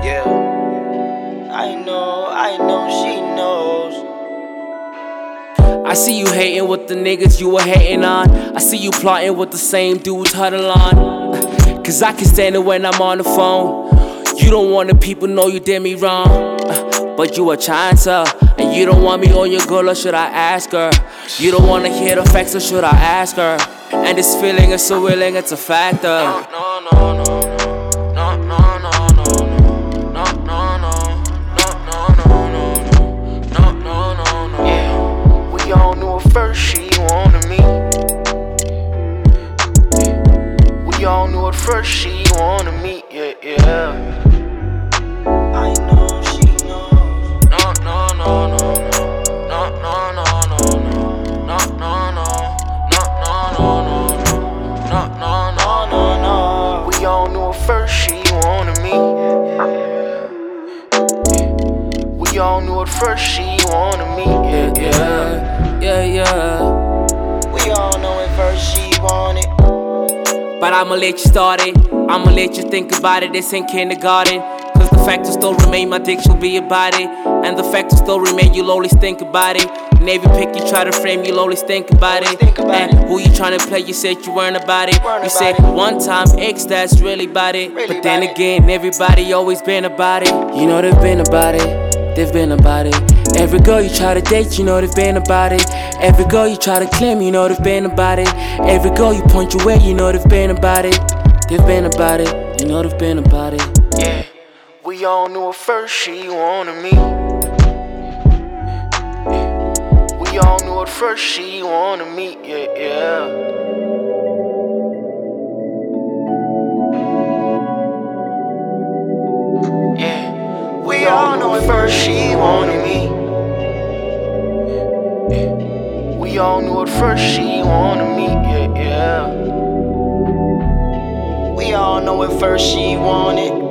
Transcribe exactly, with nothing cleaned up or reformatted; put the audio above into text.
Yeah, I know, I know she knows. I see you hating with the niggas you were hating on. I see you plotting with the same dudes huddle on. Cause I can stand it when I'm on the phone. You don't want the people know you did me wrong, but you a chancer, and you don't want me on your girl, or should I ask her? You don't wanna hear the facts, or should I ask her? And this feeling is so willing, it's a factor. No, no, no, no, no, no, no, no, no, no, no, no, no, no, no, no, no. Yeah, we all knew at first she wanted me. We all knew at first she wanted me. Yeah, yeah. I know she knows. No, no, no, no, no, no, no, no, no, no, no, no, no, no, no, no, no, no, no. We all knew at first she wanted me. We all knew at first she wanted me. Yeah, yeah, yeah, yeah. We all know at first she wanted. But I'ma let you start it. I'ma let you think about it. This ain't kindergarten. Cause the fact will still remain, my dick will be about it. And the fact will still remain, you'll always think about it. And every pick you try to frame, you'll always think about it. And who you trying to play, you said you weren't about it. You said one time X, that's really about it. But then again, everybody always been about it. You know they've been about it, they've been about it. Every girl you try to date, you know they've been about it. Every girl you try to claim, you know they've been about it. Every girl you point your way, you know they've been about it. They've been about it, you know they've been about it. Yeah, we all knew at first she wanted me. Yeah. We all knew at first she wanted me. Yeah, yeah. Yeah, we all knew at first she wanted me. Yeah. We all knew at first she wanted me. Yeah, yeah. We all know at first she wanted.